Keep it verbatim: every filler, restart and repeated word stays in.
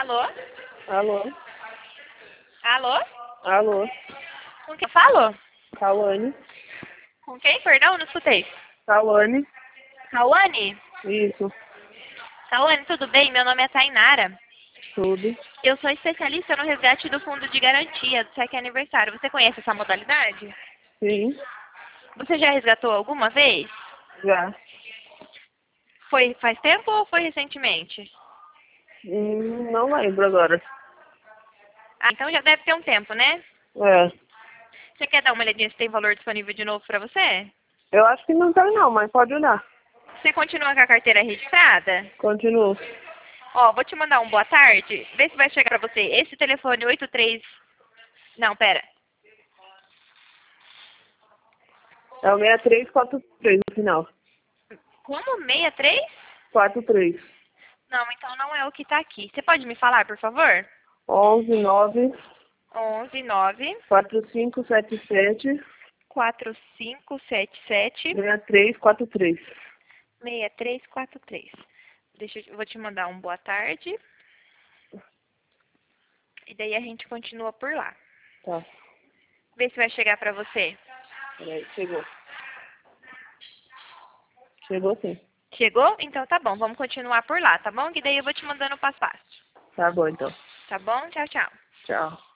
Alô? Alô? Alô? Alô? Com quem eu falo? Cauane? Com quem? Perdão, não escutei. Cauane? Cauane? Isso, Cauane, tudo bem? Meu nome é Tainara. tudo. Eu sou especialista no resgate do fundo de garantia do cheque aniversário. Você conhece essa modalidade? Sim, Você já resgatou alguma vez? já. Foi faz tempo ou foi recentemente? Hum, não lembro agora. Ah, então já deve ter um tempo, né? É. Você quer dar uma olhadinha se tem valor disponível de novo para você? Eu acho que não tem não, mas pode olhar. Você continua com a carteira registrada? Continuo. Ó, vou te mandar um boa tarde. Vê se vai chegar pra você. Esse telefone oito três... Não, pera. É o seis três quatro três no final. Como? sessenta e três? quatro três. Não, então não é o que tá aqui. Você pode me falar, por favor? onze nove onze nove quatro cinco sete sete quatro cinco sete sete seis três quatro três. seis três quatro três. Deixa eu, eu vou te mandar um boa tarde. E daí a gente continua por lá. Tá. Vê se vai chegar pra você. Peraí, chegou. Chegou sim. Chegou? Então tá bom. Vamos continuar por lá, tá bom? Que daí eu vou te mandando o passo a passo. Tá bom então. Tá bom? Tchau, tchau. Tchau.